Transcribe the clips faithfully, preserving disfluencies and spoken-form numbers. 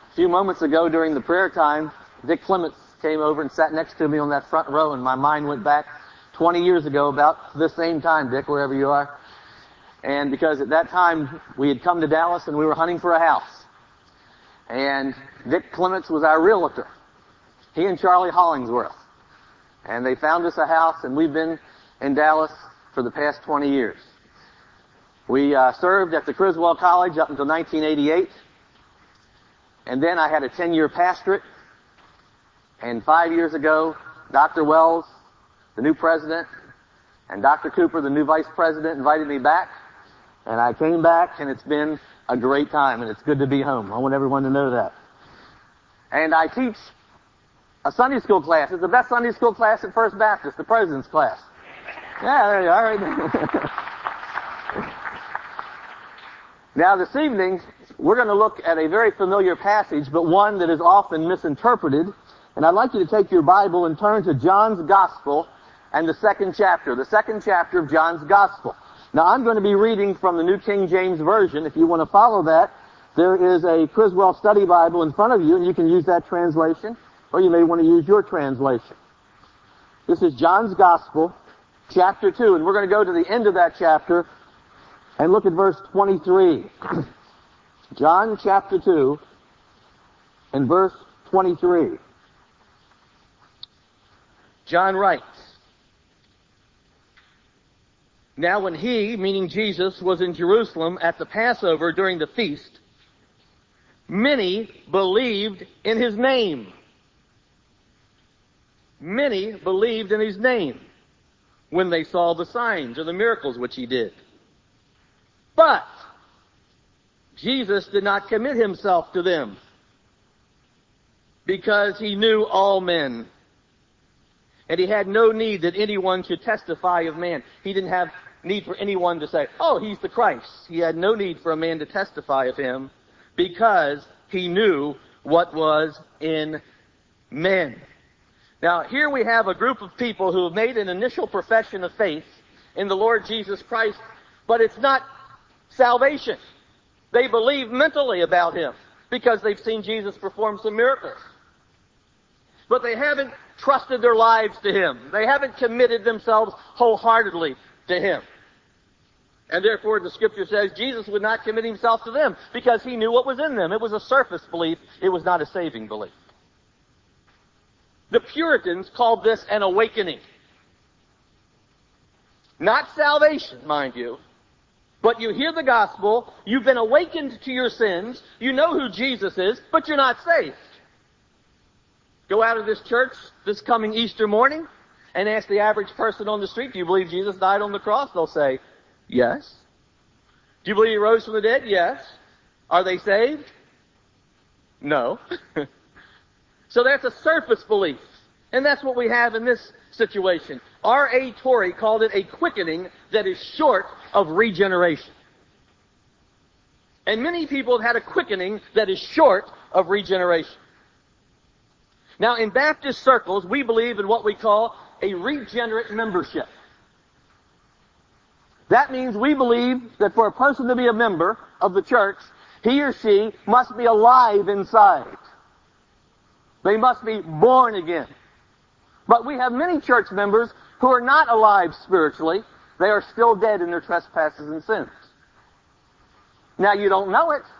A few moments ago during the prayer time, Dick Clements came over and sat next to me on that front row, and my mind went back twenty years ago, about this same time, Dick, wherever you are. And because at that time, we had come to Dallas and we were hunting for a house. And Dick Clements was our realtor. He and Charlie Hollingsworth. And they found us a house, and we've been in Dallas for the past twenty years. We uh, served at the Criswell College up until nineteen eighty-eight. And then I had a ten-year pastorate. And five years ago, Doctor Wells, the new president, and Doctor Cooper, the new vice president, invited me back. And I came back, and it's been a great time, and it's good to be home. I want everyone to know that. And I teach a Sunday school class. It's the best Sunday school class at First Baptist, the president's class. Yeah, there you are. Right. Now, this evening, we're going to look at a very familiar passage, but one that is often misinterpreted. And I'd like you to take your Bible and turn to John's Gospel and the second chapter, the second chapter of John's Gospel. Now, I'm going to be reading from the New King James Version. If you want to follow that, there is a Criswell Study Bible in front of you, and you can use that translation, or you may want to use your translation. This is John's Gospel, chapter two, and we're going to go to the end of that chapter and look at verse twenty-three. John chapter two and verse twenty-three. John writes, "Now when he," meaning Jesus, "was in Jerusalem at the Passover during the feast, many believed in his name." Many believed in his name when they saw the signs or the miracles which he did. But Jesus did not commit himself to them, because he knew all men. And he had no need that anyone should testify of man. He didn't have need for anyone to say, "Oh, he's the Christ." He had no need for a man to testify of him, because he knew what was in men. Now, here we have a group of people who have made an initial profession of faith in the Lord Jesus Christ, but it's not salvation. They believe mentally about him because they've seen Jesus perform some miracles. But they haven't trusted their lives to him. They haven't committed themselves wholeheartedly to him. And therefore, the Scripture says Jesus would not commit himself to them because he knew what was in them. It was a surface belief. It was not a saving belief. The Puritans called this an awakening. Not salvation, mind you. But you hear the gospel, you've been awakened to your sins, you know who Jesus is, but you're not saved. Go out of this church this coming Easter morning and ask the average person on the street, "Do you believe Jesus died on the cross?" They'll say, "Yes." "Do you believe he rose from the dead?" "Yes." "Are they saved?" "No." So that's a surface belief. And that's what we have in this situation. R A Torrey called it a quickening that is short of regeneration. And many people have had a quickening that is short of regeneration. Now, in Baptist circles, we believe in what we call a regenerate membership. That means we believe that for a person to be a member of the church, he or she must be alive inside. They must be born again. But we have many church members who are not alive spiritually. They are still dead in their trespasses and sins. Now, you don't know it,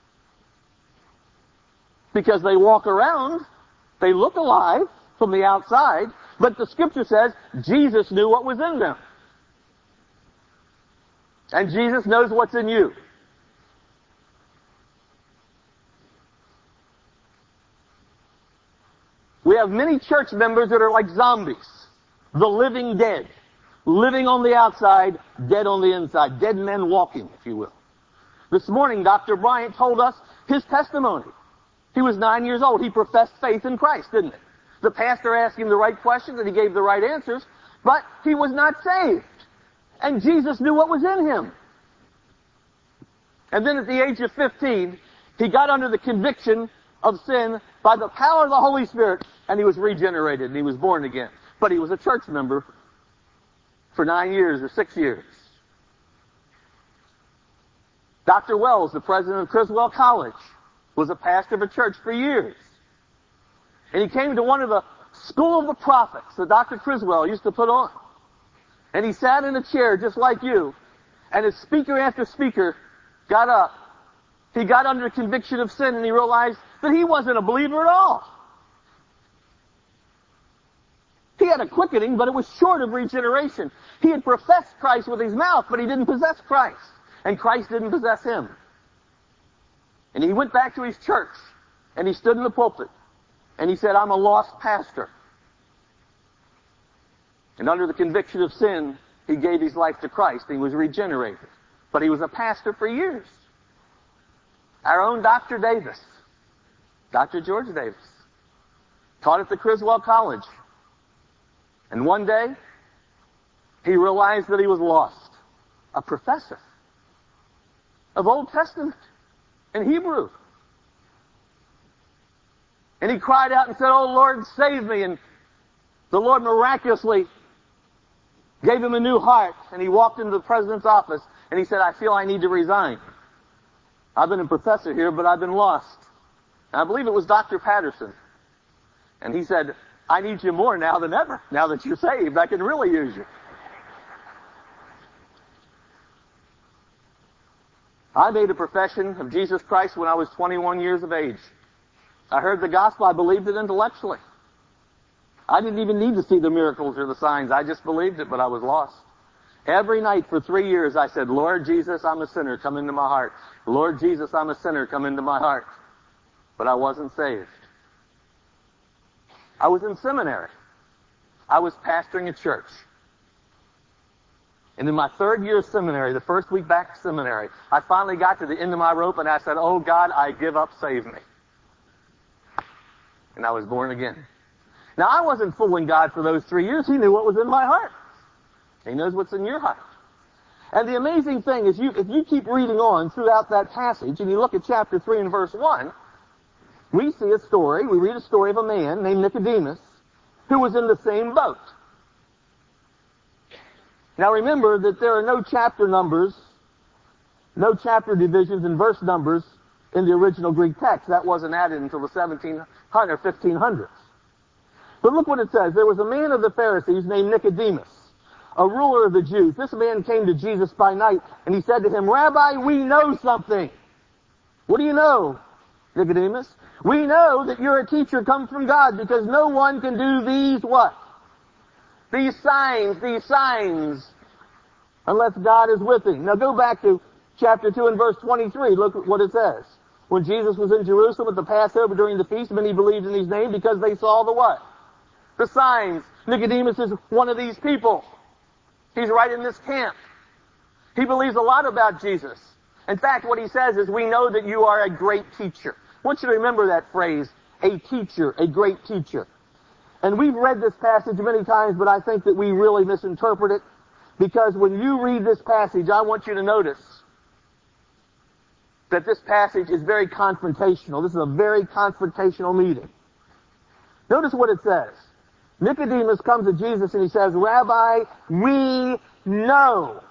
because they walk around, they look alive from the outside, but the Scripture says Jesus knew what was in them. And Jesus knows what's in you. We have many church members that are like zombies, the living dead, living on the outside, dead on the inside, dead men walking, if you will. This morning, Doctor Bryant told us his testimony. He was nine years old. He professed faith in Christ, didn't he? The pastor asked him the right questions and he gave the right answers, but he was not saved. And Jesus knew what was in him. And then at the age of fifteen, he got under the conviction of sin by the power of the Holy Spirit, and he was regenerated and he was born again. But he was a church member for nine years or six years. Doctor Wells, the president of Criswell College, was a pastor of a church for years. And he came to one of the School of the Prophets that Doctor Criswell used to put on. And he sat in a chair just like you, and as speaker after speaker got up, he got under conviction of sin, and he realized that he wasn't a believer at all. He had a quickening, but it was short of regeneration. He had professed Christ with his mouth, but he didn't possess Christ. And Christ didn't possess him. And he went back to his church, and he stood in the pulpit, and he said, I'm a lost pastor. And under the conviction of sin, he gave his life to Christ. He was regenerated. But he was a pastor for years. Our own Doctor Davis, Doctor George Davis, taught at the Criswell College. And one day, he realized that he was lost. A professor of Old Testament and Hebrew. And he cried out and said, oh Lord, save me. And the Lord miraculously gave him a new heart. And he walked into the president's office and he said, I feel I need to resign. I've been a professor here, but I've been lost. And I believe it was Doctor Patterson. And he said, I need you more now than ever. Now that you're saved, I can really use you. I made a profession of Jesus Christ when I was twenty-one years of age. I heard the gospel. I believed it intellectually. I didn't even need to see the miracles or the signs. I just believed it, but I was lost. Every night for three years I said, Lord Jesus, I'm a sinner. Come into my heart. Lord Jesus, I'm a sinner. Come into my heart. But I wasn't saved. I was in seminary. I was pastoring a church. And in my third year of seminary, the first week back to seminary, I finally got to the end of my rope and I said, oh God, I give up, save me. And I was born again. Now I wasn't fooling God for those three years. He knew what was in my heart. He knows what's in your heart. And the amazing thing is, you, if you keep reading on throughout that passage, and you look at chapter three and verse one, we see a story, we read a story of a man named Nicodemus, who was in the same boat. Now remember that there are no chapter numbers, no chapter divisions and verse numbers in the original Greek text. That wasn't added until the seventeen hundreds or fifteen hundreds. But look what it says. There was a man of the Pharisees named Nicodemus, a ruler of the Jews. This man came to Jesus by night, and he said to him, Rabbi, we know something. What do you know, Nicodemus? We know that you're a teacher come from God, because no one can do these what? These signs, these signs, unless God is with him. Now go back to chapter two and verse twenty-three. Look at what it says. When Jesus was in Jerusalem at the Passover during the feast, many believed in his name because they saw the what? The signs. Nicodemus is one of these people. He's right in this camp. He believes a lot about Jesus. In fact, what he says is, we know that you are a great teacher. I want you to remember that phrase, a teacher, a great teacher. And we've read this passage many times, but I think that we really misinterpret it, because when you read this passage, I want you to notice that this passage is very confrontational. This is a very confrontational meeting. Notice what it says. Nicodemus comes to Jesus and he says, Rabbi, we know.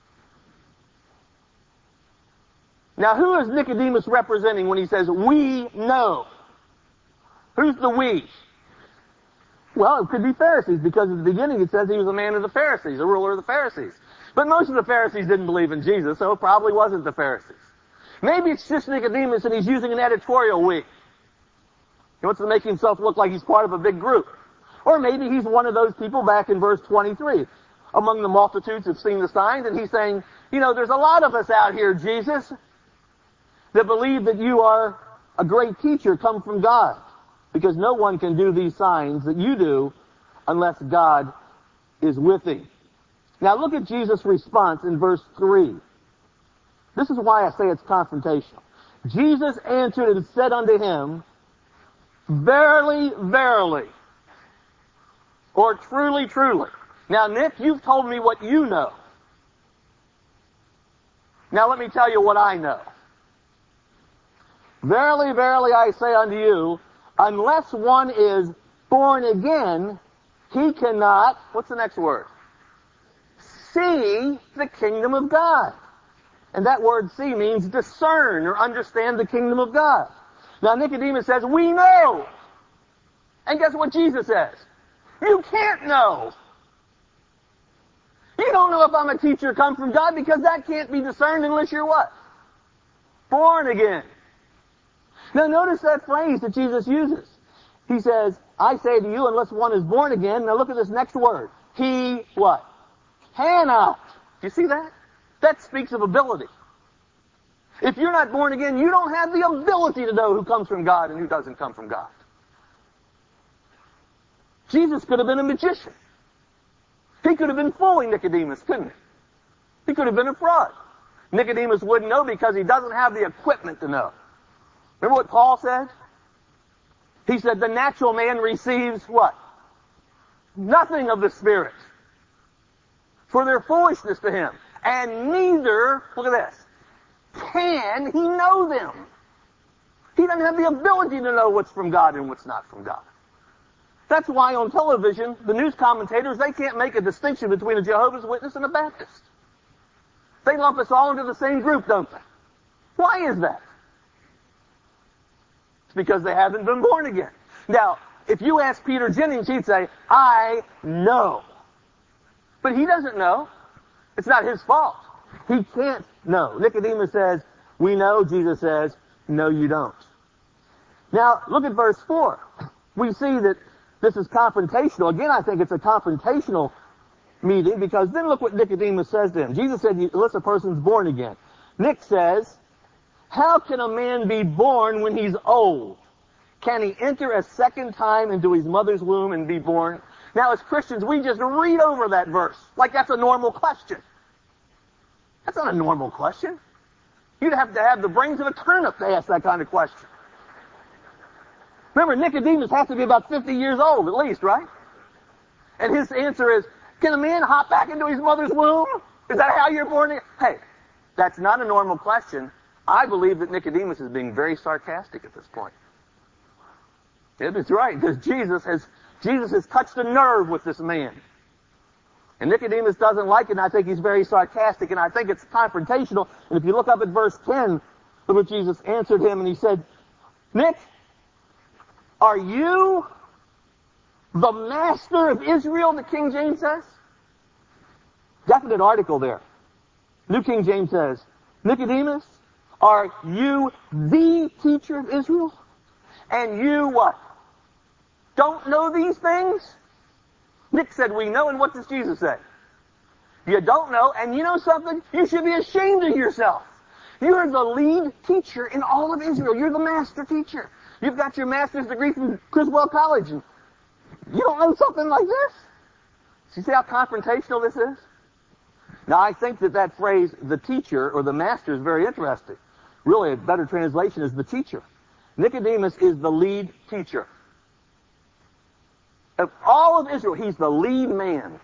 Now, who is Nicodemus representing when he says, we know? Who's the we? Well, it could be Pharisees, because at the beginning it says he was a man of the Pharisees, a ruler of the Pharisees. But most of the Pharisees didn't believe in Jesus, so it probably wasn't the Pharisees. Maybe it's just Nicodemus and he's using an editorial we. He wants to make himself look like he's part of a big group. Or maybe he's one of those people back in verse twenty-three. Among the multitudes have seen the signs, and he's saying, you know, there's a lot of us out here, Jesus, that believe that you are a great teacher come from God. Because no one can do these signs that you do unless God is with him. Now look at Jesus' response in verse three. This is why I say it's confrontational. Jesus answered and said unto him, Verily, verily, or truly, truly. Now, Nick, you've told me what you know. Now let me tell you what I know. Verily, verily, I say unto you, unless one is born again, he cannot, what's the next word? See the kingdom of God. And that word see means discern or understand the kingdom of God. Now Nicodemus says, we know. And guess what Jesus says? You can't know. You don't know if I'm a teacher come from God because that can't be discerned unless you're what? Born again. Now notice that phrase that Jesus uses. He says, I say to you, unless one is born again. Now look at this next word. He what? Cannot. Do you see that? That speaks of ability. If you're not born again, you don't have the ability to know who comes from God and who doesn't come from God. Jesus could have been a magician. He could have been fooling Nicodemus, couldn't he? He could have been a fraud. Nicodemus wouldn't know because he doesn't have the equipment to know. Remember what Paul said? He said the natural man receives what? Nothing of the Spirit. For their foolishness to him. And neither, look at this, can he know them. He doesn't have the ability to know what's from God and what's not from God. That's why on television, the news commentators, they can't make a distinction between a Jehovah's Witness and a Baptist. They lump us all into the same group, don't they? Why is that? It's because they haven't been born again. Now, if you ask Peter Jennings, he'd say, I know. But he doesn't know. It's not his fault. He can't know. Nicodemus says, we know. Jesus says, no, you don't. Now, look at verse four. We see that this is confrontational. Again, I think it's a confrontational meeting because then look what Nicodemus says to him. Jesus said, unless a person's born again. Nick says, how can a man be born when he's old? Can he enter a second time into his mother's womb and be born? Now, as Christians, we just read over that verse like that's a normal question. That's not a normal question. You'd have to have the brains of a turnip to ask that kind of question. Remember, Nicodemus has to be about fifty years old at least, right? And his answer is, can a man hop back into his mother's womb? Is that how you're born again? Hey, that's not a normal question. I believe that Nicodemus is being very sarcastic at this point. It's right, because Jesus has Jesus has touched a nerve with this man. And Nicodemus doesn't like it, and I think he's very sarcastic, and I think it's confrontational. And if you look up at verse ten, look what Jesus answered him, and he said, Nick, are you the master of Israel, the King James says? Definite article there. New King James says, Nicodemus, are you the teacher of Israel? And you what? Don't know these things? Nick said, we know, and what does Jesus say? You don't know, and you know something? You should be ashamed of yourself. You're the lead teacher in all of Israel. You're the master teacher. You've got your master's degree from Criswell College, and you don't know something like this? So you see how confrontational this is? Now, I think that that phrase, the teacher or the master, is very interesting. Really, a better translation is the teacher. Nicodemus is the lead teacher. Of all of Israel, he's the lead man.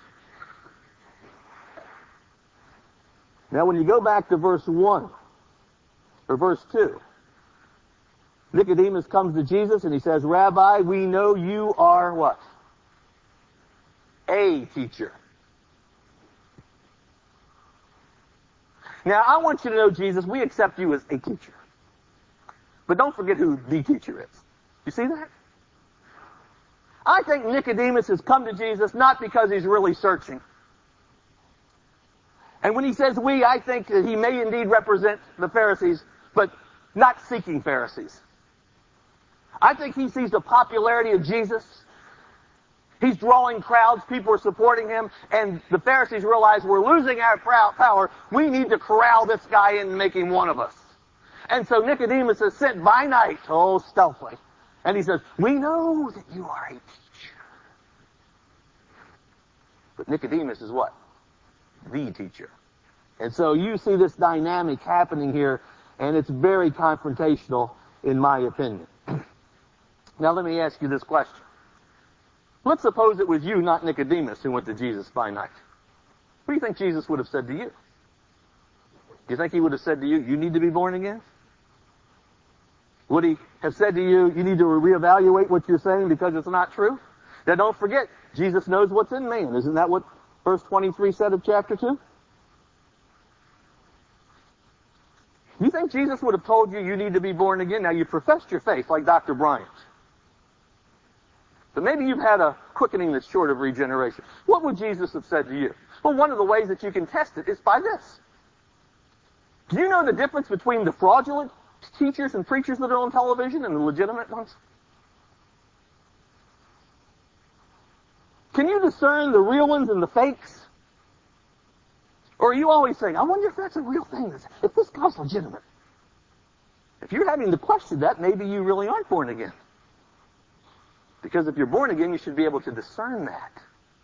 Now, when you go back to verse one, or verse two, Nicodemus comes to Jesus and he says, Rabbi, we know you are what? A teacher. Now, I want you to know, Jesus, we accept you as a teacher. But don't forget who the teacher is. You see that? I think Nicodemus has come to Jesus not because he's really searching. And when he says we, I think that he may indeed represent the Pharisees, but not seeking Pharisees. I think he sees the popularity of Jesus. He's drawing crowds, people are supporting him, and the Pharisees realize we're losing our power. We need to corral this guy in and make him one of us. And so Nicodemus is sent by night, oh, stealthily. And he says, we know that you are a teacher. But Nicodemus is what? The teacher. And so you see this dynamic happening here, and it's very confrontational, in my opinion. Now let me ask you this question. Let's suppose it was you, not Nicodemus, who went to Jesus by night. What do you think Jesus would have said to you? Do you think he would have said to you, you need to be born again? Would he have said to you, you need to reevaluate what you're saying because it's not true? Now don't forget, Jesus knows what's in man. Isn't that what verse twenty-three said of chapter two? You think think Jesus would have told you you need to be born again? Now, you professed your faith like Doctor Bryant. But maybe you've had a quickening that's short of regeneration. What would Jesus have said to you? Well, one of the ways that you can test it is by this. Do you know the difference between the fraudulent teachers and preachers that are on television and the legitimate ones? Can you discern the real ones and the fakes? Or are you always saying, I wonder if that's a real thing, if this guy's legitimate? If you're having to question that, maybe you really aren't born again. Because if you're born again, you should be able to discern that.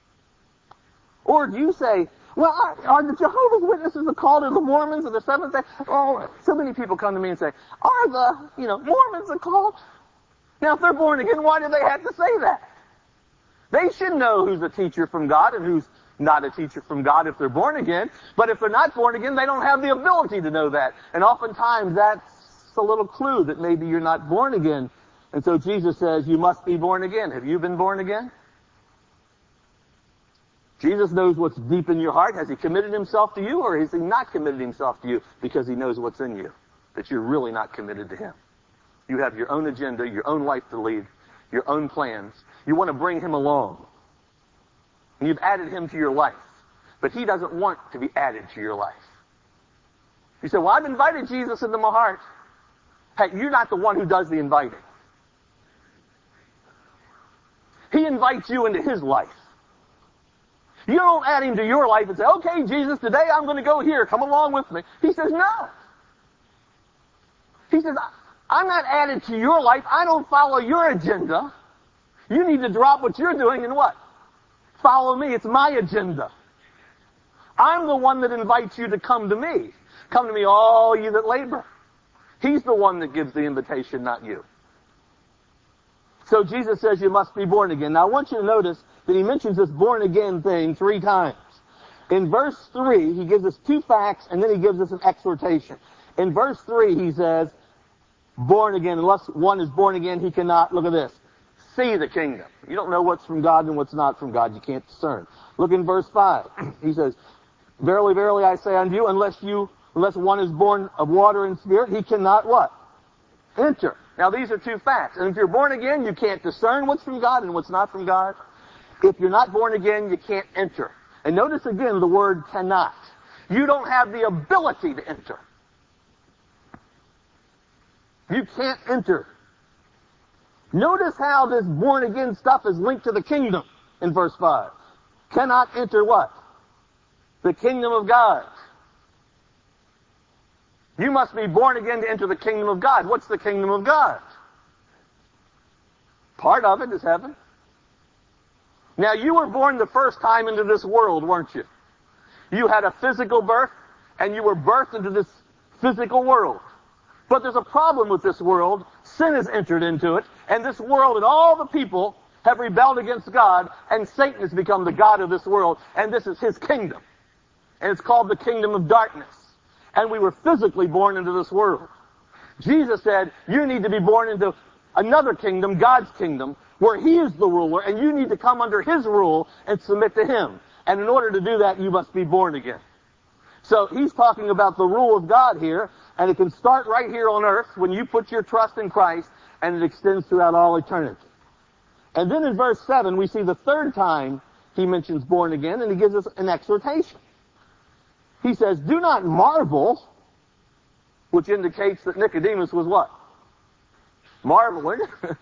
Or do you say, well, are, are the Jehovah's Witnesses the cult of the Mormons or the Seventh-day? Oh, so many people come to me and say, are the, you know, Mormons a cult? Now, if they're born again, why do they have to say that? They should know who's a teacher from God and who's not a teacher from God if they're born again. But if they're not born again, they don't have the ability to know that. And oftentimes that's a little clue that maybe you're not born again. And so Jesus says, you must be born again. Have you been born again? Jesus knows what's deep in your heart. Has he committed himself to you, or has he not committed himself to you because he knows what's in you, that you're really not committed to him? You have your own agenda, your own life to lead, your own plans. You want to bring him along. And you've added him to your life. But he doesn't want to be added to your life. You say, well, I've invited Jesus into my heart. Hey, you're not the one who does the inviting. He invites you into his life. You don't add him to your life and say, okay, Jesus, today I'm going to go here. Come along with me. He says, no. He says, I'm not added to your life. I don't follow your agenda. You need to drop what you're doing and what? Follow me. It's my agenda. I'm the one that invites you to come to me. Come to me, all you that labor. He's the one that gives the invitation, not you. So Jesus says you must be born again. Now I want you to notice that he mentions this born again thing three times. In verse three, he gives us two facts and then he gives us an exhortation. In verse three, he says, born again, unless one is born again, he cannot, look at this, see the kingdom. You don't know what's from God and what's not from God. You can't discern. Look in verse five. He says, verily, verily, I say unto you, unless you, unless one is born of water and spirit, he cannot what? Enter. Now these are two facts. And if you're born again, you can't discern what's from God and what's not from God. If you're not born again, you can't enter. And notice again the word cannot. You don't have the ability to enter. You can't enter. Notice how this born again stuff is linked to the kingdom in verse five. Cannot enter what? The kingdom of God. You must be born again to enter the kingdom of God. What's the kingdom of God? Part of it is heaven. Now, you were born the first time into this world, weren't you? You had a physical birth, and you were birthed into this physical world. But there's a problem with this world. Sin has entered into it, and this world and all the people have rebelled against God, and Satan has become the god of this world, and this is his kingdom. And it's called the kingdom of darkness. And we were physically born into this world. Jesus said, you need to be born into another kingdom, God's kingdom, where he is the ruler, and you need to come under his rule and submit to him. And in order to do that, you must be born again. So he's talking about the rule of God here, and it can start right here on earth when you put your trust in Christ, and it extends throughout all eternity. And then in verse seven, we see the third time he mentions born again, and he gives us an exhortation. He says, do not marvel, which indicates that Nicodemus was what? Marveling.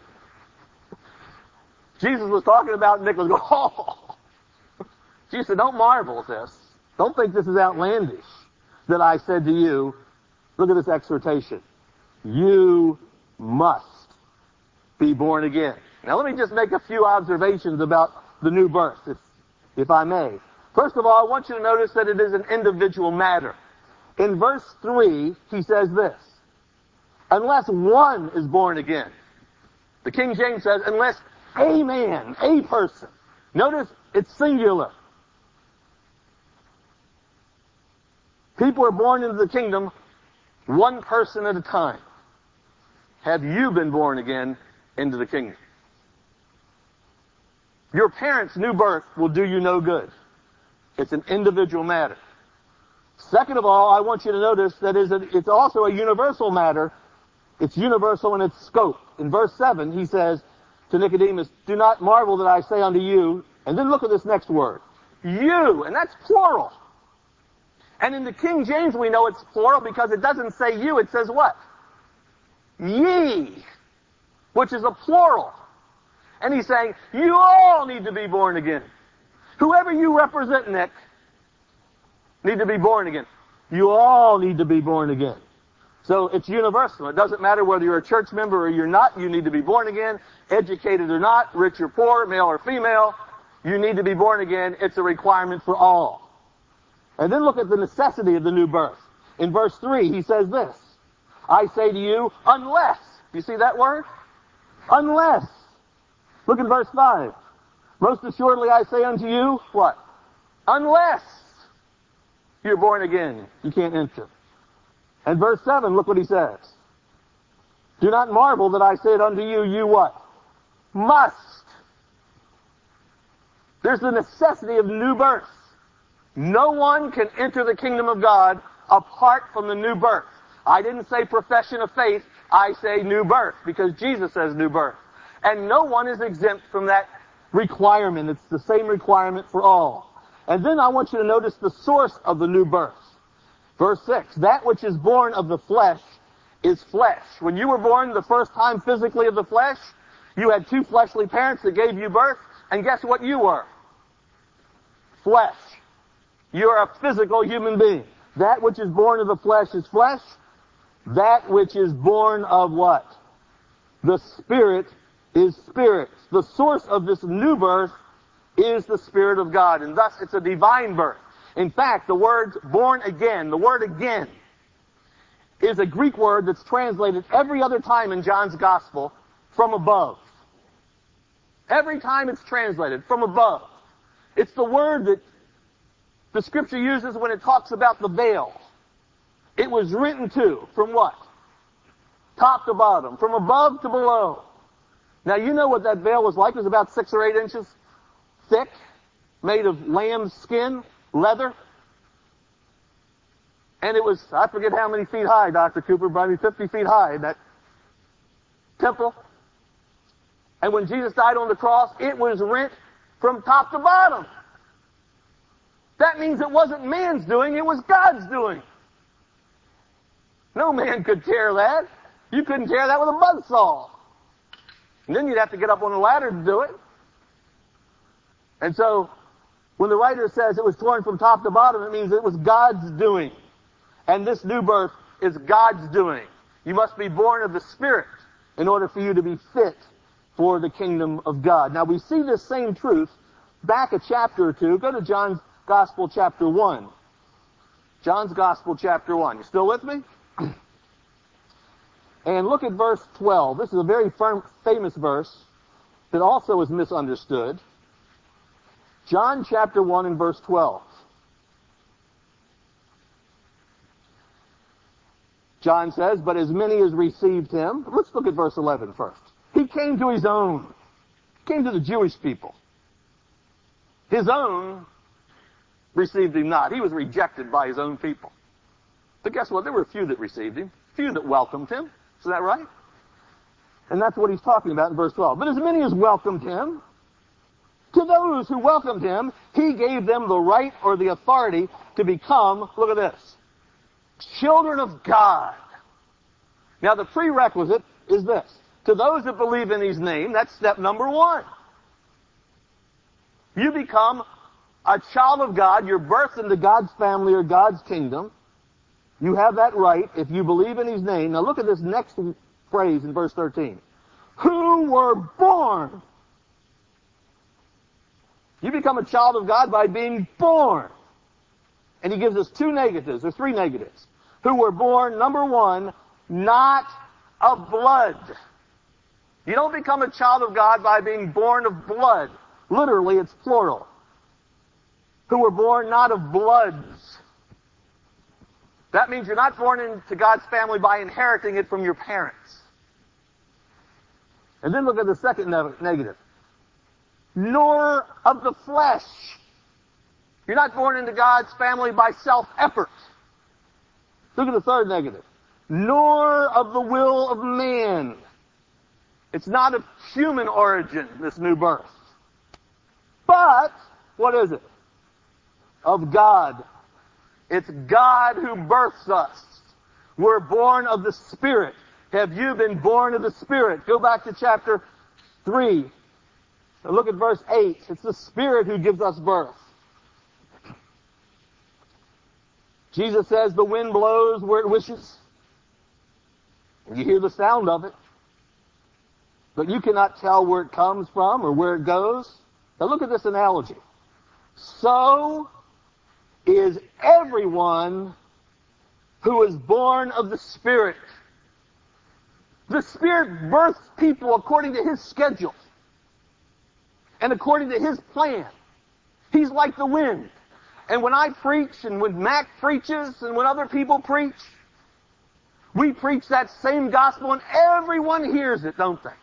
Jesus was talking about Nicodemus. Oh. Jesus said, don't marvel at this. Don't think this is outlandish that I said to you, look at this exhortation. You must be born again. Now let me just make a few observations about the new birth, if, if I may. First of all, I want you to notice that it is an individual matter. In verse three, he says this, unless one is born again. The King James says, unless a man, a person. Notice it's singular. People are born into the kingdom one person at a time. Have you been born again into the kingdom? Your parents' new birth will do you no good. It's an individual matter. Second of all, I want you to notice that is a, it's also a universal matter. It's universal in its scope. In verse seven, he says to Nicodemus, do not marvel that I say unto you, and then look at this next word, you, and that's plural. And in the King James we know it's plural because it doesn't say you, it says what? Ye, which is a plural. And he's saying, you all need to be born again. Whoever you represent, Nick, need to be born again. You all need to be born again. So it's universal. It doesn't matter whether you're a church member or you're not, you need to be born again, educated or not, rich or poor, male or female, you need to be born again. It's a requirement for all. And then look at the necessity of the new birth. In verse three, he says this, I say to you, unless, you see that word? Unless. Look at verse five. Most assuredly I say unto you, what? Unless you're born again, you can't enter. And verse seven, look what he says. Do not marvel that I said unto you, you what? Must. There's the necessity of new birth. No one can enter the kingdom of God apart from the new birth. I didn't say profession of faith, I say new birth, because Jesus says new birth. And no one is exempt from that requirement. It's the same requirement for all. And then I want you to notice the source of the new birth. Verse six, that which is born of the flesh is flesh. When you were born the first time physically of the flesh, you had two fleshly parents that gave you birth, and guess what you were? Flesh. You're a physical human being. That which is born of the flesh is flesh. That which is born of what? The Spirit is spirit. The source of this new birth is the Spirit of God, and thus it's a divine birth. In fact, the word born again, the word again, is a Greek word that's translated every other time in John's Gospel from above. Every time it's translated from above. It's the word that the Scripture uses when it talks about the veil. It was written to, from what? Top to bottom, from above to below. Now you know what that veil was like. It was about six or eight inches thick, made of lamb's skin, leather. And it was, I forget how many feet high, Doctor Cooper, probably fifty feet high, that temple. And when Jesus died on the cross, it was rent from top to bottom. That means it wasn't man's doing, it was God's doing. No man could tear that. You couldn't tear that with a buzzsaw. And then you'd have to get up on a ladder to do it. And so, when the writer says it was torn from top to bottom, it means it was God's doing. And this new birth is God's doing. You must be born of the Spirit in order for you to be fit for the kingdom of God. Now we see this same truth back a chapter or two. Go to John's Gospel chapter one. John's Gospel chapter one. You still with me? And look at verse twelve. This is a very firm, famous verse that also is misunderstood. John chapter one and verse twelve. John says, but as many as received him, let's look at verse eleven first. He came to his own. He came to the Jewish people. His own received him not. He was rejected by his own people. But guess what? There were a few that received him. Few that welcomed him. Is that right? And that's what he's talking about in verse twelve. But as many as welcomed him, to those who welcomed him, he gave them the right or the authority to become, look at this, children of God. Now the prerequisite is this. To those that believe in his name, that's step number one. You become a child of God. You're birthed into God's family or God's kingdom. You have that right if you believe in his name. Now look at this next phrase in verse thirteen. Who were born. You become a child of God by being born. And he gives us two negatives, or three negatives. Who were born, number one, not of blood. You don't become a child of God by being born of blood. Literally, it's plural. Who were born not of bloods. That means you're not born into God's family by inheriting it from your parents. And then look at the second negative. Nor of the flesh. You're not born into God's family by self-effort. Look at the third negative. Nor of the will of man. It's not of human origin, this new birth. But, what is it? Of God. It's God who births us. We're born of the Spirit. Have you been born of the Spirit? Go back to chapter three. Now look at verse eight. It's the Spirit who gives us birth. Jesus says the wind blows where it wishes. You hear the sound of it. But you cannot tell where it comes from or where it goes. Now look at this analogy. So is everyone who is born of the Spirit. The Spirit births people according to His schedule and according to His plan. He's like the wind. And when I preach, and when Mac preaches, and when other people preach, we preach that same gospel and everyone hears it, don't they?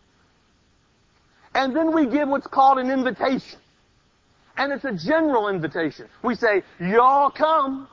And then we give what's called an invitation. And it's a general invitation. We say, y'all come.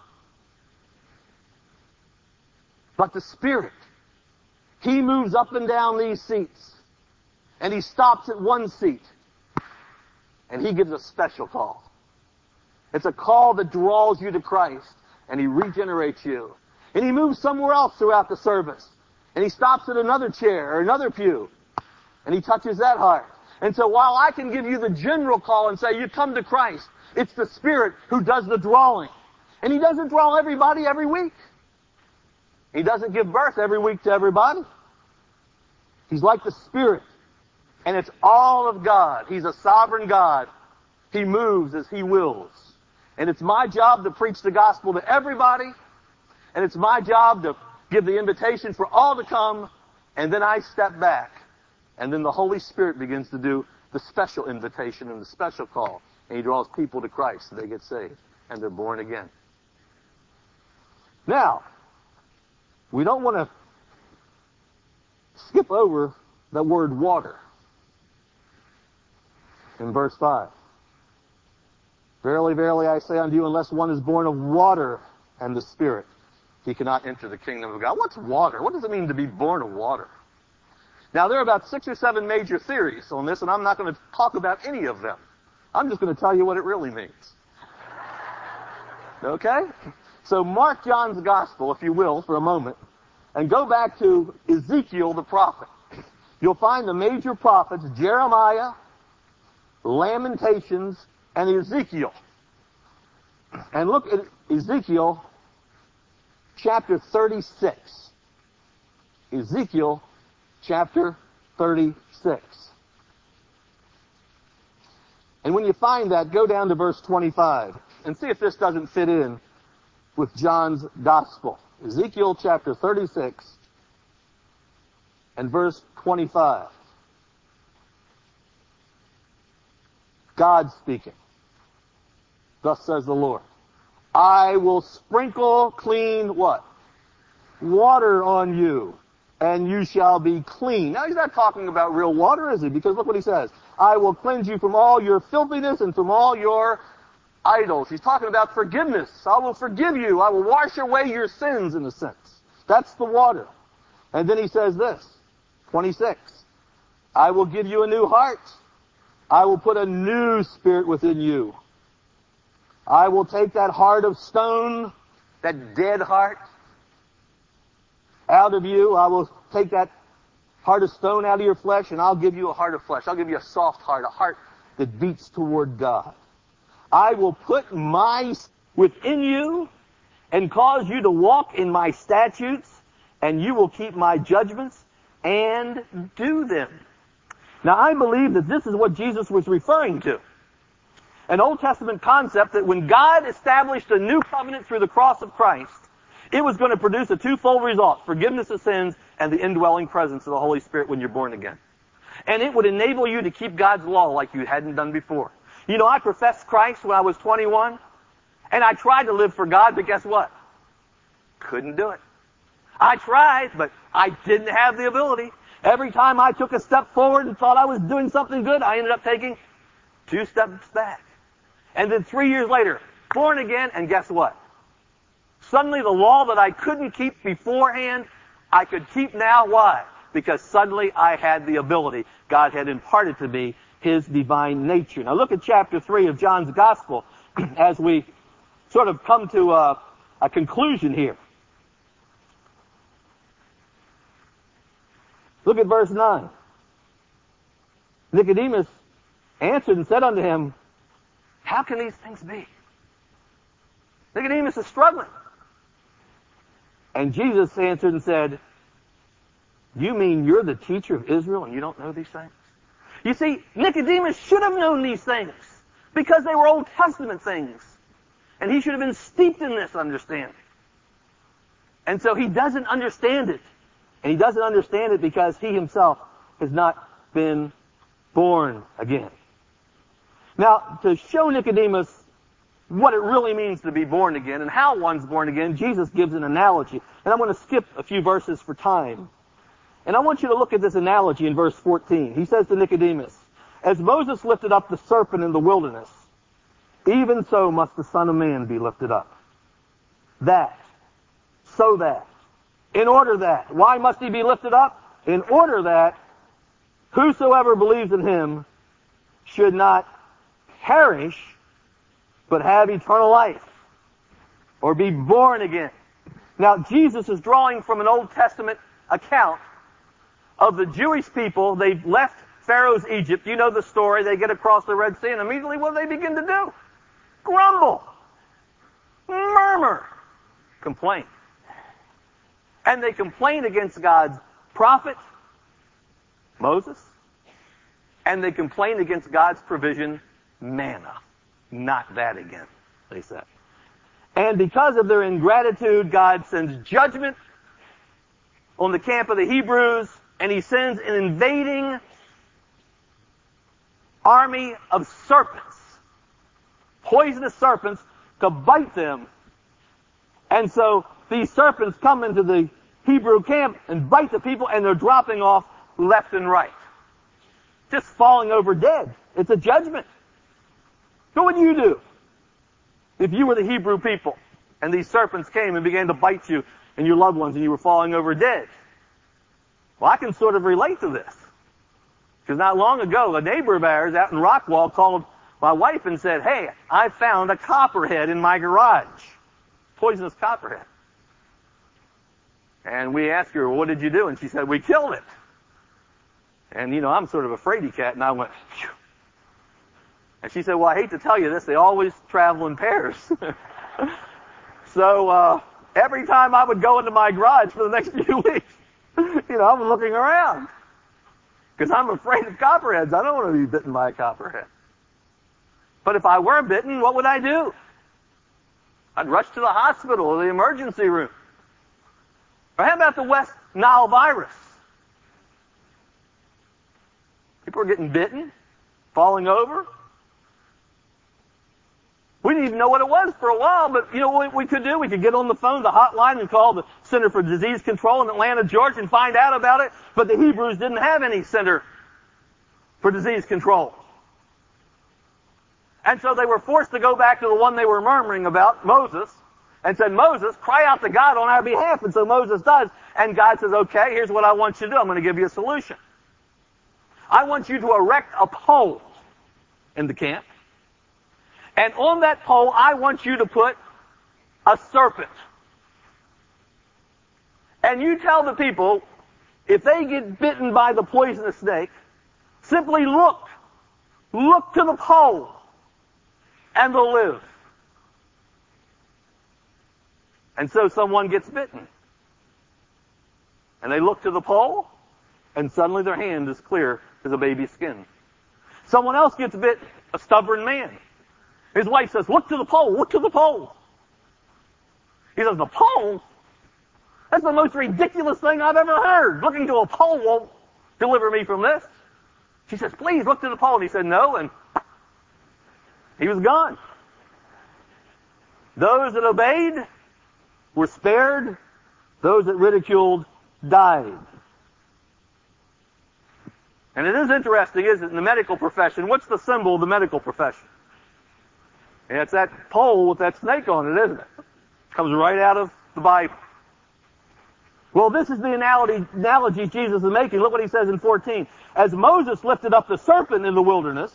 But the Spirit, He moves up and down these seats. And He stops at one seat. And He gives a special call. It's a call that draws you to Christ. And He regenerates you. And He moves somewhere else throughout the service. And He stops at another chair or another pew. And He touches that heart. And so while I can give you the general call and say, you come to Christ, it's the Spirit who does the drawing. And He doesn't draw everybody every week. He doesn't give birth every week to everybody. He's like the Spirit. And it's all of God. He's a sovereign God. He moves as He wills. And it's my job to preach the gospel to everybody. And it's my job to give the invitation for all to come. And then I step back. And then the Holy Spirit begins to do the special invitation and the special call. And He draws people to Christ and they get saved. And they're born again. Now, we don't want to skip over that word water. In verse five. Verily, verily, I say unto you, unless one is born of water and the Spirit, he cannot enter the kingdom of God. What's water? What does it mean to be born of water? Now, there are about six or seven major theories on this, and I'm not going to talk about any of them. I'm just going to tell you what it really means. Okay? So mark John's Gospel, if you will, for a moment, and go back to Ezekiel the prophet. You'll find the major prophets, Jeremiah, Lamentations, and Ezekiel. And look at Ezekiel chapter thirty-six. Ezekiel chapter thirty-six. And when you find that, go down to verse twenty-five and see if this doesn't fit in with John's Gospel. Ezekiel chapter thirty-six and verse twenty-five. God speaking. Thus says the Lord, I will sprinkle clean what? Water on you, and you shall be clean. Now, He's not talking about real water, is He? Because look what He says. I will cleanse you from all your filthiness and from all your idols. He's talking about forgiveness. I will forgive you. I will wash away your sins, in a sense. That's the water. And then He says this, twenty-six. I will give you a new heart. I will put a new spirit within you. I will take that heart of stone, that dead heart, out of you. I will take that heart of stone out of your flesh, and I'll give you a heart of flesh. I'll give you a soft heart, a heart that beats toward God. I will put my within you and cause you to walk in my statutes, and you will keep my judgments and do them. Now, I believe that this is what Jesus was referring to. An Old Testament concept that when God established a new covenant through the cross of Christ, it was going to produce a twofold result, forgiveness of sins and the indwelling presence of the Holy Spirit when you're born again. And it would enable you to keep God's law like you hadn't done before. You know, I professed Christ when I was twenty-one, and I tried to live for God, but guess what? Couldn't do it. I tried, but I didn't have the ability. Every time I took a step forward and thought I was doing something good, I ended up taking two steps back. And then three years later, born again, and guess what? Suddenly the law that I couldn't keep beforehand, I could keep now. Why? Because suddenly I had the ability. God had imparted to me His divine nature. Now look at chapter three of John's Gospel as we sort of come to a, a conclusion here. Look at verse nine. Nicodemus answered and said unto him, how can these things be? Nicodemus is struggling. And Jesus answered and said, you mean you're the teacher of Israel and you don't know these things? You see, Nicodemus should have known these things because they were Old Testament things. And he should have been steeped in this understanding. And so he doesn't understand it. And he doesn't understand it because he himself has not been born again. Now, to show Nicodemus what it really means to be born again and how one's born again, Jesus gives an analogy. And I'm going to skip a few verses for time. And I want you to look at this analogy in verse fourteen. He says to Nicodemus, as Moses lifted up the serpent in the wilderness, even so must the Son of Man be lifted up. That, so that, in order that. Why must He be lifted up? In order that whosoever believes in Him should not perish, but have eternal life, or be born again. Now, Jesus is drawing from an Old Testament account of the Jewish people. They've left Pharaoh's Egypt. You know the story. They get across the Red Sea, and immediately what do they begin to do? Grumble, murmur, complain. And they complain against God's prophet, Moses, and they complain against God's provision, manna. Not that again, they said. And because of their ingratitude, God sends judgment on the camp of the Hebrews, and He sends an invading army of serpents, poisonous serpents, to bite them. And so these serpents come into the Hebrew camp and bite the people, and they're dropping off left and right. Just falling over dead. It's a judgment. So what would you do if you were the Hebrew people and these serpents came and began to bite you and your loved ones and you were falling over dead? Well, I can sort of relate to this. Because not long ago, a neighbor of ours out in Rockwall called my wife and said, hey, I found a copperhead in my garage. Poisonous copperhead. And we asked her, well, what did you do? And she said, we killed it. And, you know, I'm sort of a fraidy cat, and I went, phew. And she said, well, I hate to tell you this, they always travel in pairs. So, uh, every time I would go into my garage for the next few weeks, you know, I'm looking around. Because I'm afraid of copperheads. I don't want to be bitten by a copperhead. But if I were bitten, what would I do? I'd rush to the hospital or the emergency room. Or how about the West Nile virus? People are getting bitten, falling over. We didn't even know what it was for a while, but you know what we could do? We could get on the phone, the hotline, and call the Center for Disease Control in Atlanta, Georgia, and find out about it. But the Hebrews didn't have any Center for Disease Control. And so they were forced to go back to the one they were murmuring about, Moses, and said, Moses, cry out to God on our behalf. And so Moses does. And God says, okay, here's what I want you to do. I'm going to give you a solution. I want you to erect a pole in the camp. And on that pole, I want you to put a serpent. And you tell the people, if they get bitten by the poisonous snake, simply look. Look to the pole. And they'll live. And so someone gets bitten. And they look to the pole, and suddenly their hand is clear as a baby's skin. Someone else gets bit, a stubborn man. His wife says, look to the pole, look to the pole. He says, the pole? That's the most ridiculous thing I've ever heard. Looking to a pole won't deliver me from this. She says, please look to the pole. And he said, no, and he was gone. Those that obeyed were spared. Those that ridiculed died. And it is interesting, isn't it, in the medical profession, what's the symbol of the medical profession? And it's that pole with that snake on it, isn't it? Comes right out of the Bible. Well, this is the analogy, analogy Jesus is making. Look what he says in fourteen. As Moses lifted up the serpent in the wilderness,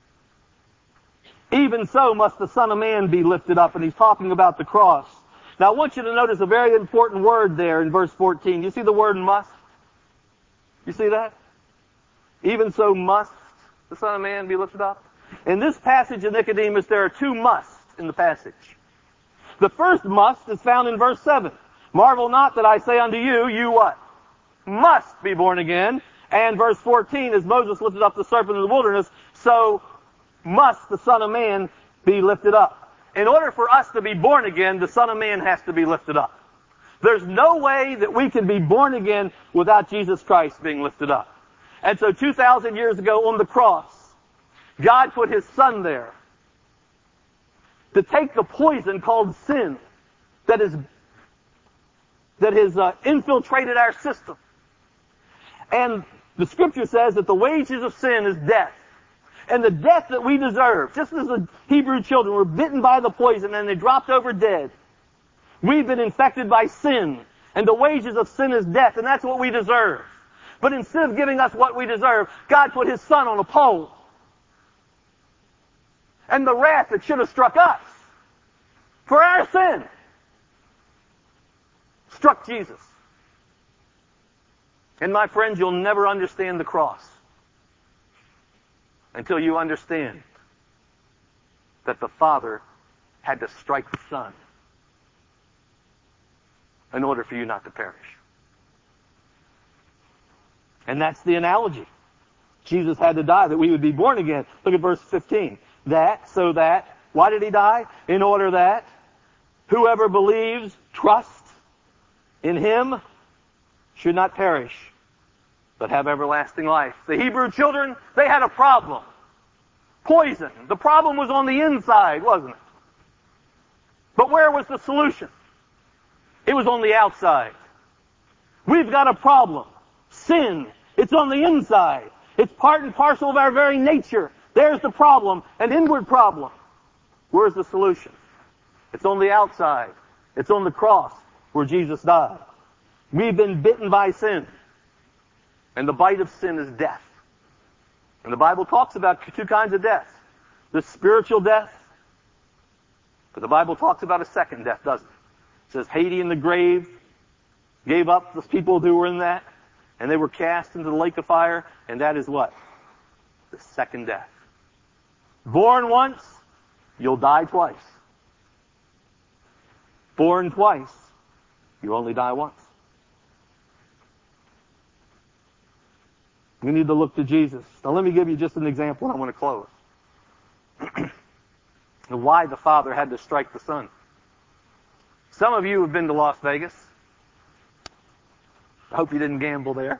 even so must the Son of Man be lifted up. And he's talking about the cross. Now, I want you to notice a very important word there in verse fourteen. You see the word must? You see that? Even so must the Son of Man be lifted up. In this passage of Nicodemus, there are two musts in the passage. The first must is found in verse seven. Marvel not that I say unto you, you what? Must be born again. And verse fourteen, as Moses lifted up the serpent in the wilderness, so must the Son of Man be lifted up. In order for us to be born again, the Son of Man has to be lifted up. There's no way that we can be born again without Jesus Christ being lifted up. And so two thousand years ago on the cross, God put His Son there to take the poison called sin that is that has uh, infiltrated our system. And the Scripture says that the wages of sin is death. And the death that we deserve, just as the Hebrew children were bitten by the poison and they dropped over dead, we've been infected by sin. And the wages of sin is death, and that's what we deserve. But instead of giving us what we deserve, God put His Son on a pole. And the wrath that should have struck us for our sin struck Jesus. And my friends, you'll never understand the cross until you understand that the Father had to strike the Son in order for you not to perish. And that's the analogy. Jesus had to die that we would be born again. Look at verse fifteen. That, so that, why did He die? In order that whoever believes, trusts in Him should not perish, but have everlasting life. The Hebrew children, they had a problem. Poison. The problem was on the inside, wasn't it? But where was the solution? It was on the outside. We've got a problem. Sin. It's on the inside. It's part and parcel of our very nature. There's the problem, an inward problem. Where's the solution? It's on the outside. It's on the cross where Jesus died. We've been bitten by sin. And the bite of sin is death. And the Bible talks about two kinds of death. The spiritual death. But the Bible talks about a second death, doesn't it? It says Hades in the grave gave up the people who were in that, and they were cast into the lake of fire, and that is what? The second death. Born once, you'll die twice. Born twice, you only die once. We need to look to Jesus. Now let me give you just an example and I want to close. Of why the Father had to strike the Son. Some of you have been to Las Vegas. I hope you didn't gamble there.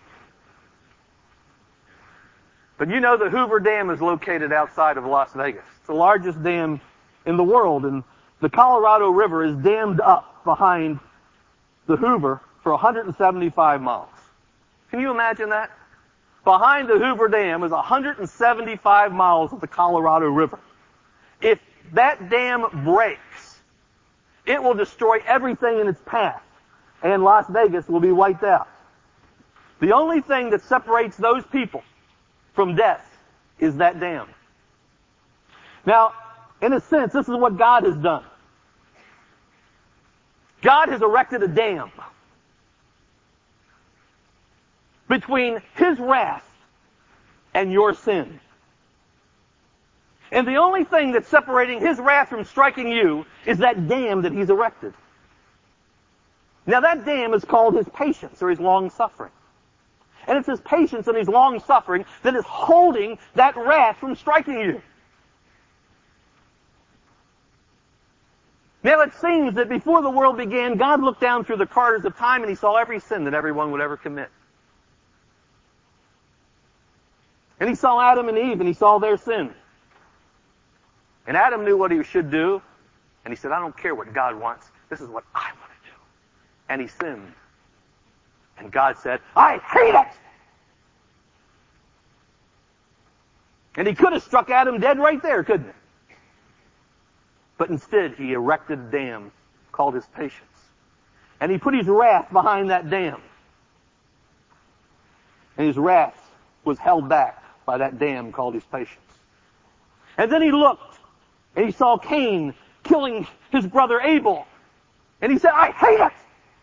But you know the Hoover Dam is located outside of Las Vegas. It's the largest dam in the world, and the Colorado River is dammed up behind the Hoover for one hundred seventy-five miles. Can you imagine that? Behind the Hoover Dam is one hundred seventy-five miles of the Colorado River. If that dam breaks, it will destroy everything in its path, and Las Vegas will be wiped out. The only thing that separates those people from death is that dam. Now, in a sense, this is what God has done. God has erected a dam between His wrath and your sin. And the only thing that's separating His wrath from striking you is that dam that He's erected. Now that dam is called His patience or His long-suffering. And it's His patience and His long-suffering that is holding that wrath from striking you. Now it seems that before the world began, God looked down through the corridors of time and He saw every sin that everyone would ever commit. And He saw Adam and Eve and He saw their sin. And Adam knew what he should do. And he said, I don't care what God wants. This is what I want to do. And he sinned. And God said, I hate it! And He could have struck Adam dead right there, couldn't He? But instead, he erected a dam called his patience. And he put his wrath behind that dam. And his wrath was held back by that dam called his patience. And then he looked, and he saw Cain killing his brother Abel. And he said, I hate it!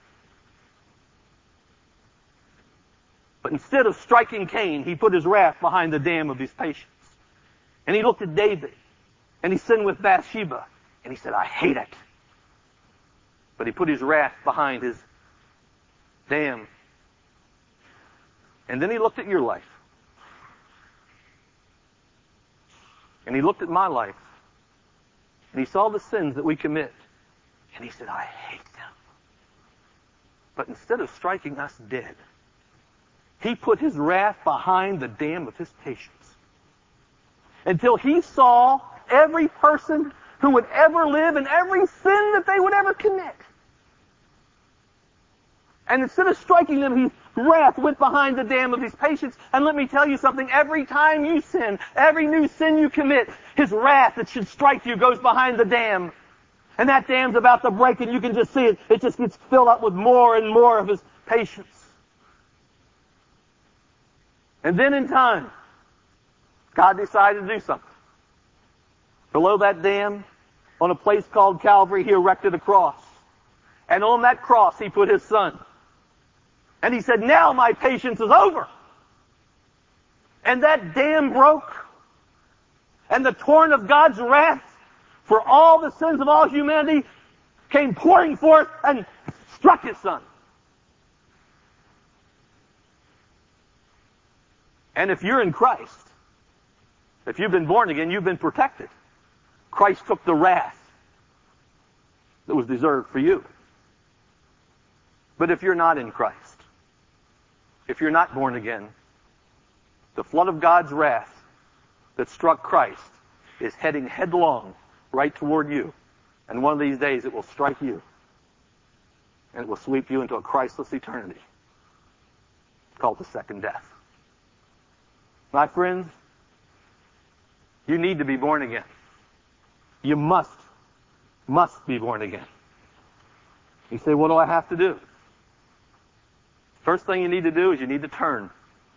But instead of striking Cain, he put his wrath behind the dam of his patience. And he looked at David, and he sinned with Bathsheba, and he said, I hate it. But he put his wrath behind his dam. And then he looked at your life. And he looked at my life. And he saw the sins that we commit. And he said, I hate them. But instead of striking us dead, he put his wrath behind the dam of his patience. Until he saw every person who would ever live and every sin that they would ever commit. And instead of striking them, his wrath went behind the dam of his patience. And let me tell you something, every time you sin, every new sin you commit, his wrath that should strike you goes behind the dam. And that dam's about to break, and you can just see it. It just gets filled up with more and more of his patience. And then in time, God decided to do something. Below that dam, on a place called Calvary, he erected a cross. And on that cross, he put his son. And he said, now my patience is over. And that dam broke. And the torrent of God's wrath for all the sins of all humanity came pouring forth and struck his son. And if you're in Christ, if you've been born again, you've been protected. Christ took the wrath that was deserved for you. But if you're not in Christ, if you're not born again, the flood of God's wrath that struck Christ is heading headlong right toward you. And one of these days it will strike you. And it will sweep you into a Christless eternity called the second death. My friends, you need to be born again. You must, must be born again. You say, what do I have to do? First thing you need to do is you need to turn.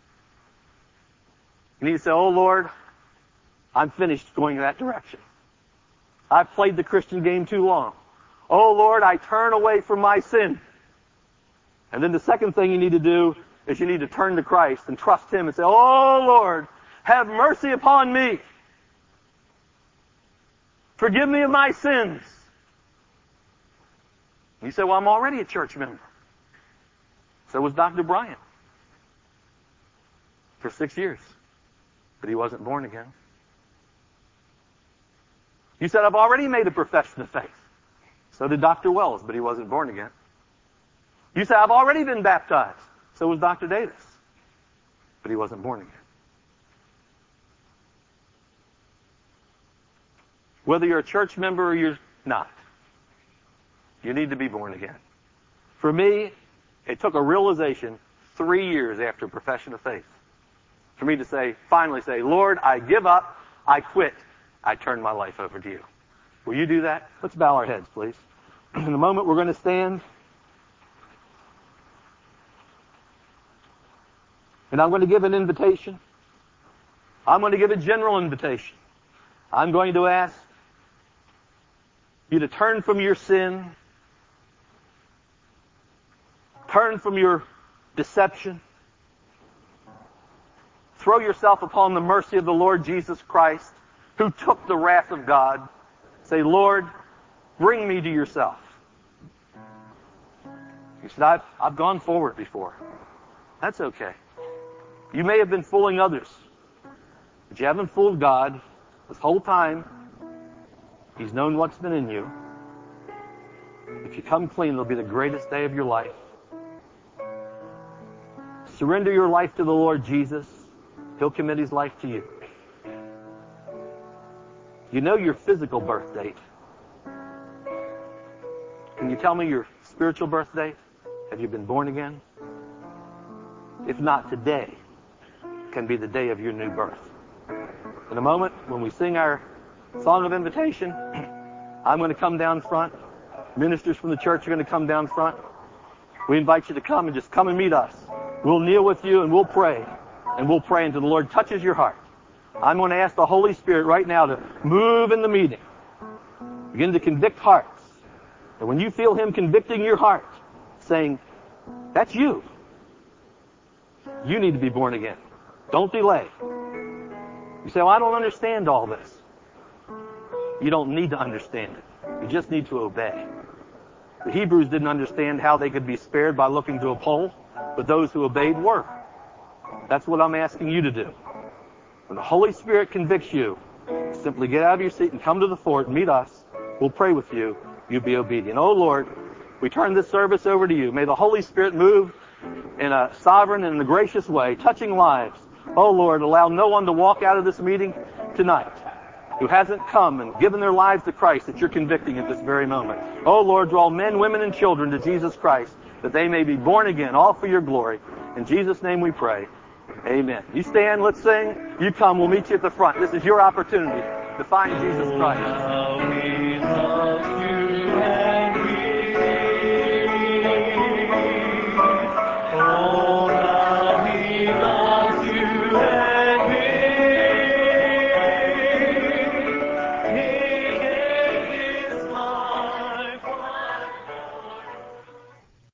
You need to say, oh Lord, I'm finished going in that direction. I've played the Christian game too long. Oh Lord, I turn away from my sin. And then the second thing you need to do is you need to turn to Christ and trust Him and say, oh Lord, have mercy upon me. Forgive me of my sins. You say, well, I'm already a church member. So was Doctor Bryant. For six years. But he wasn't born again. You said, I've already made a profession of faith. So did Doctor Wells, but he wasn't born again. You said, I've already been baptized. So was Doctor Davis. But he wasn't born again. Whether you're a church member or you're not, you need to be born again. For me, it took a realization three years after a profession of faith for me to say, finally say, Lord, I give up, I quit, I turn my life over to you. Will you do that? Let's bow our heads, please. In a moment, we're going to stand. And I'm going to give an invitation. I'm going to give a general invitation. I'm going to ask you to turn from your sin. Turn from your deception. Throw yourself upon the mercy of the Lord Jesus Christ, who took the wrath of God. Say, Lord, bring me to yourself. You said, I've, I've gone forward before. That's okay. You may have been fooling others, but you haven't fooled God. This whole time, He's known what's been in you. If you come clean, it'll be the greatest day of your life. Surrender your life to the Lord Jesus. He'll commit His life to you. You know your physical birth date. Can you tell me your spiritual birth date? Have you been born again? If not, today can be the day of your new birth. In a moment, when we sing our song of invitation, I'm going to come down front. Ministers from the church are going to come down front. We invite you to come and just come and meet us. We'll kneel with you and we'll pray. And we'll pray until the Lord touches your heart. I'm going to ask the Holy Spirit right now to move in the meeting. Begin to convict hearts. And when you feel Him convicting your heart, saying, that's you. You need to be born again. Don't delay. You say, well, I don't understand all this. You don't need to understand it. You just need to obey. The Hebrews didn't understand how they could be spared by looking to a pole, but those who obeyed were. That's what I'm asking you to do. When the Holy Spirit convicts you, simply get out of your seat and come to the fort and meet us. We'll pray with you. You be obedient. Oh, Lord, we turn this service over to you. May the Holy Spirit move in a sovereign and in a gracious way, touching lives. Oh, Lord, allow no one to walk out of this meeting tonight who hasn't come and given their lives to Christ that you're convicting at this very moment. Oh, Lord, draw men, women, and children to Jesus Christ that they may be born again, all for your glory. In Jesus' name we pray. Amen. You stand, let's sing. You come, we'll meet you at the front. This is your opportunity to find Jesus Christ.